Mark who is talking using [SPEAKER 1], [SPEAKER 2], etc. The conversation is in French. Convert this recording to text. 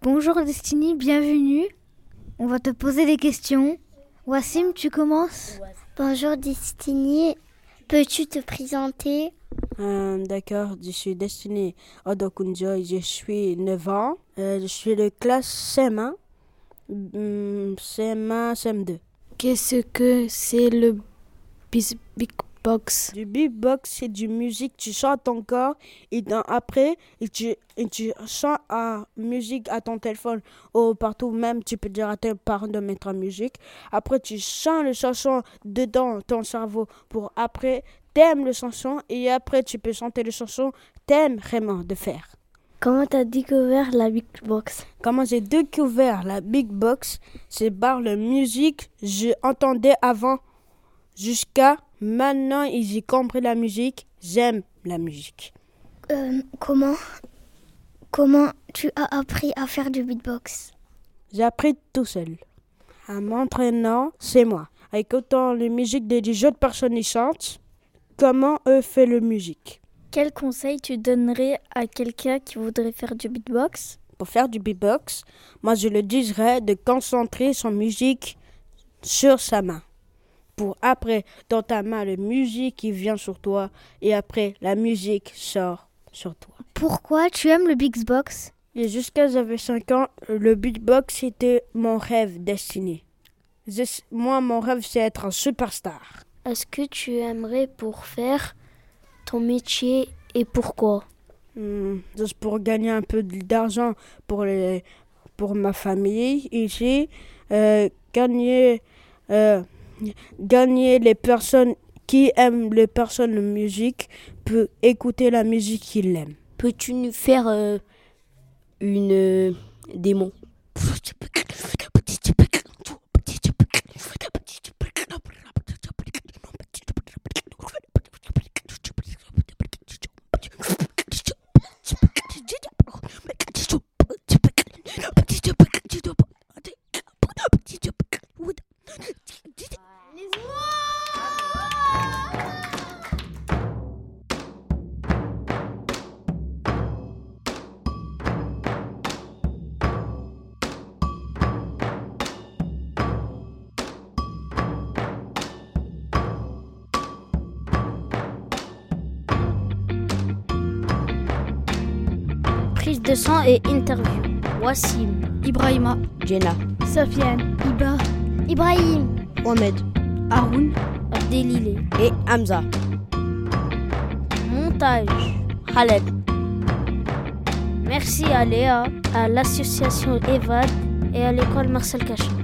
[SPEAKER 1] Bonjour Destiny, bienvenue. On va te poser des questions. Wassim, tu commences?
[SPEAKER 2] Bonjour Destiny, peux-tu te présenter?
[SPEAKER 3] D'accord, je suis Destiny Odokunjo, je suis 9 ans. Je suis de classe CM1, CM1, CM2.
[SPEAKER 4] Qu'est-ce que c'est le beatbox?
[SPEAKER 3] Du beatbox, c'est du musique, tu chantes encore et après tu chantes à musique à ton téléphone ou partout, même tu peux dire à tes parents de mettre en musique. Après tu chantes les chansons dedans ton cerveau pour après t'aimes les chansons et après tu peux chanter les chansons t'aimes vraiment de faire.
[SPEAKER 4] Comment tu as découvert la beatbox?
[SPEAKER 3] Comment j'ai découvert la beatbox, c'est par la musique, j'entendais avant jusqu'à maintenant, j'ai compris la musique, j'aime la musique.
[SPEAKER 2] Comment tu as appris à faire du beatbox?
[SPEAKER 3] J'ai appris tout seul. En m'entraînant, c'est moi. En écoutant les musiques des autres personnes qui chantent, comment eux font la musique.
[SPEAKER 4] Quel conseil tu donnerais à quelqu'un qui voudrait faire du beatbox?
[SPEAKER 3] Pour faire du beatbox, moi je le dirais de concentrer son musique sur sa main. Pour après, dans ta main, la musique qui vient sur toi et après, la musique sort sur toi.
[SPEAKER 1] Pourquoi tu aimes le beatbox?
[SPEAKER 3] Et jusqu'à j'avais 5 ans, le beatbox c'était mon rêve destiné. Moi, mon rêve c'est être un superstar.
[SPEAKER 4] Est-ce que tu aimerais pour faire ton métier et pourquoi?
[SPEAKER 3] Juste pour gagner un peu d'argent pour ma famille ici, gagner les personnes qui aiment les personnes de musique, peut écouter la musique qu'ils aiment.
[SPEAKER 4] Peux-tu nous faire une démo? Prise de sang et interview. Wassim,
[SPEAKER 5] Ibrahima,
[SPEAKER 4] Jenna,
[SPEAKER 1] Sofiane, Iba,
[SPEAKER 2] Ibrahim,
[SPEAKER 5] Mohamed,
[SPEAKER 4] Haroun, Abdelilé
[SPEAKER 5] et Hamza.
[SPEAKER 4] Montage,
[SPEAKER 5] Khaled.
[SPEAKER 4] Merci à Léa, à l'association EVAD et à l'école Marcel Cachin.